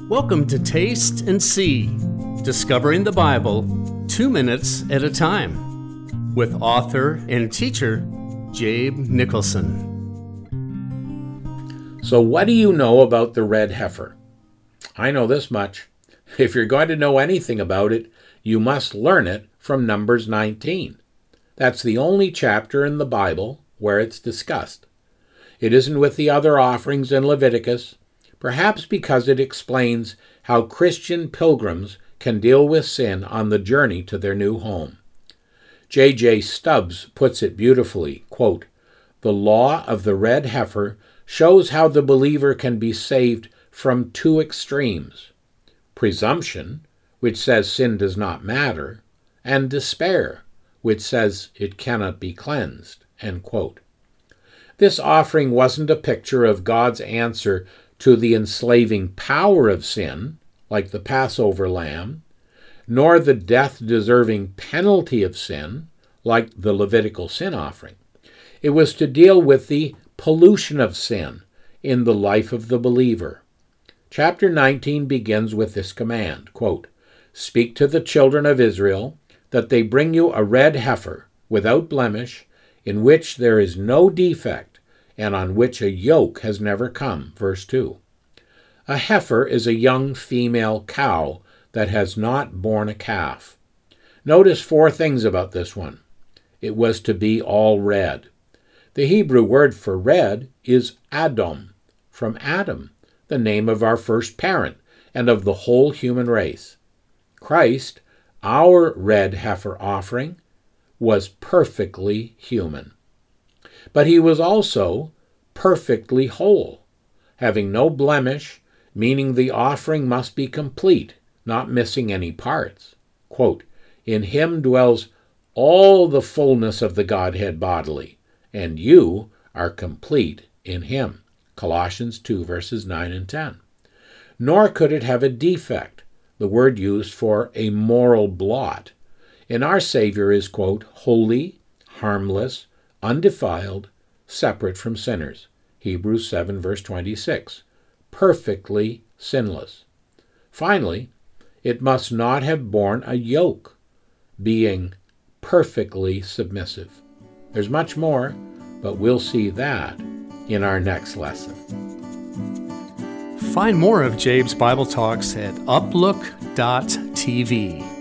Welcome to Taste and See, Discovering the Bible 2 minutes at a time, with author and teacher Jabe Nicholson. So what do you know about the red heifer? I know this much. If you're going to know anything about it, you must learn it from Numbers 19. That's the only chapter in the Bible where it's discussed. It isn't with the other offerings in Leviticus, perhaps because it explains how Christian pilgrims can deal with sin on the journey to their new home. J.J. Stubbs puts it beautifully, quote, "The law of the red heifer shows how the believer can be saved from two extremes: presumption, which says sin does not matter, and despair, which says it cannot be cleansed." End quote. This offering wasn't a picture of God's answer to the enslaving power of sin, like the Passover lamb, nor the death-deserving penalty of sin, like the Levitical sin offering. It was to deal with the pollution of sin in the life of the believer. Chapter 19 begins with this command, quote, "Speak to the children of Israel that they bring you a red heifer without blemish, in which there is no defect, and on which a yoke has never come." Verse 2. A heifer is a young female cow that has not borne a calf. Notice 4 things about this one. It was to be all red. The Hebrew word for red is Adom, from Adam, the name of our first parent and of the whole human race. Christ, our red heifer offering, was perfectly human. But he was also perfectly whole, having no blemish, meaning the offering must be complete, not missing any parts. Quote, "In him dwells all the fullness of the Godhead bodily, and you are complete in him." Colossians 2, verses 9 and 10. Nor could it have a defect, the word used for a moral blot. And our Savior is, quote, "holy, harmless, undefiled, separate from sinners." Hebrews 7, verse 26. Perfectly sinless. Finally, it must not have borne a yoke, being perfectly submissive. There's much more, but we'll see that in our next lesson. Find more of Jabe's Bible Talks at uplook.tv.